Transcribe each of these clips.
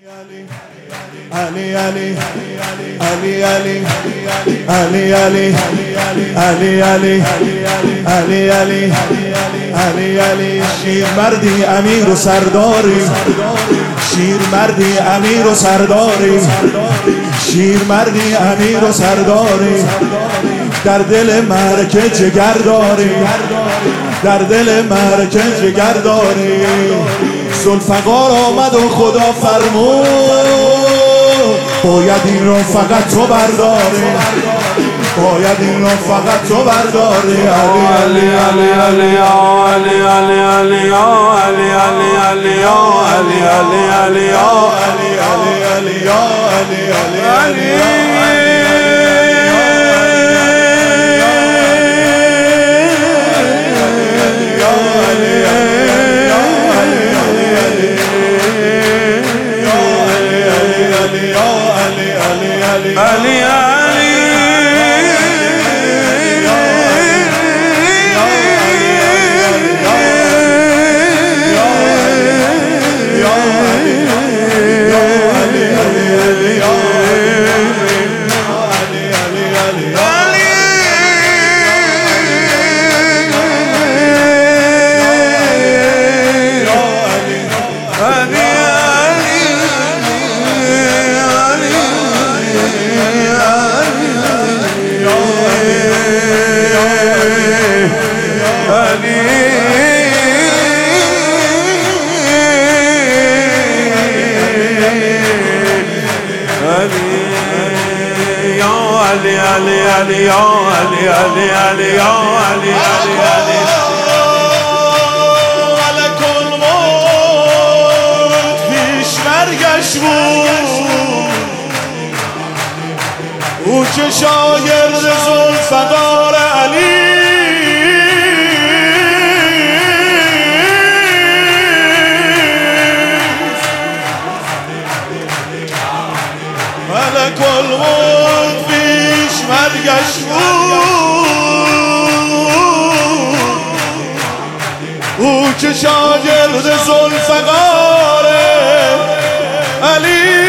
Ali Ali Ali Ali Ali Ali Ali Ali Ali Ali Ali Ali شیر مردی امیر و سرداری شیر مردی امیر و سرداری شیر مردی امیر و سرداری در دل مرکه جگر داری در دل مرکه جگر داری ذوالفقار آمد و خدا فرمود باید این رو فقط تو برداری باید این رو فقط تو برداری علی علی علی علی علی علی علی علی علی علی علی علی علی علی علی او که شاگرد ذوالفقار علی ملک الموت پیش مرگش بود او که شاگرد ذوالفقار علی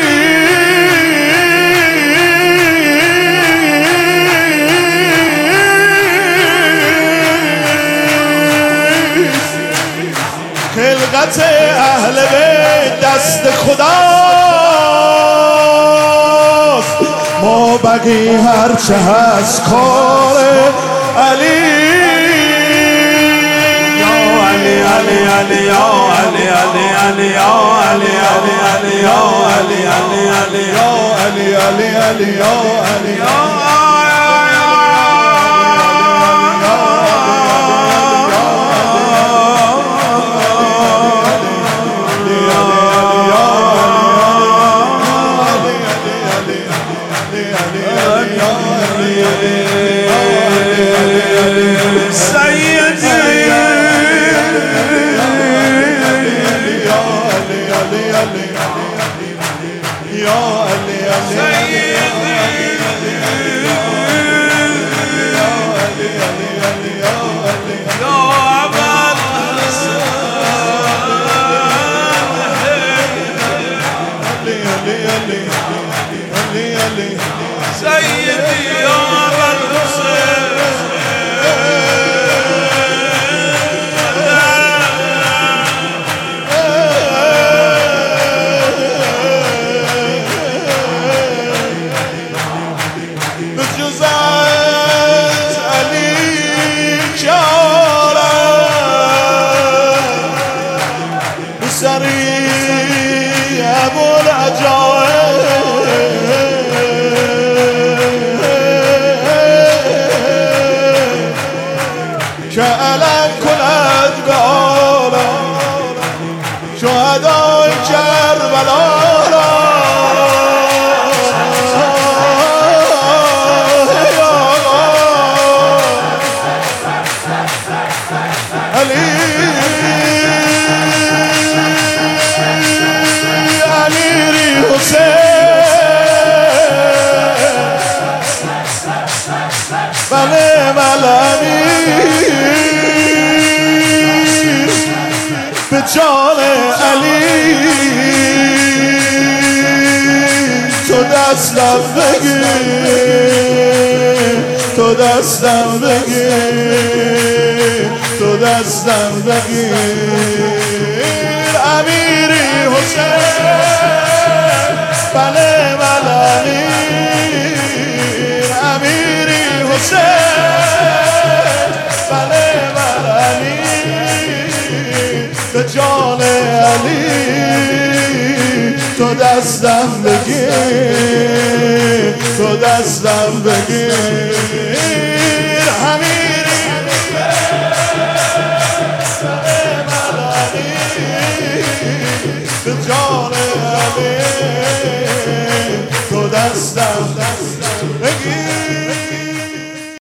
خلقت اهل بیت دست خداست ما بقی هرچه هست کار علی یا علی علی علی یا علی علی علی یا علی علی علی یا علی علی علی یا علی علی علی یا علی که علم کند به عالم شهدای کربلا را علی علی ری حسین تو دستم بگیر تو دستم بگیر تو دستم بگیر امیری حسین بله بله امیر امیری حسین بله بله امیر به جان علی تو دستم بگیر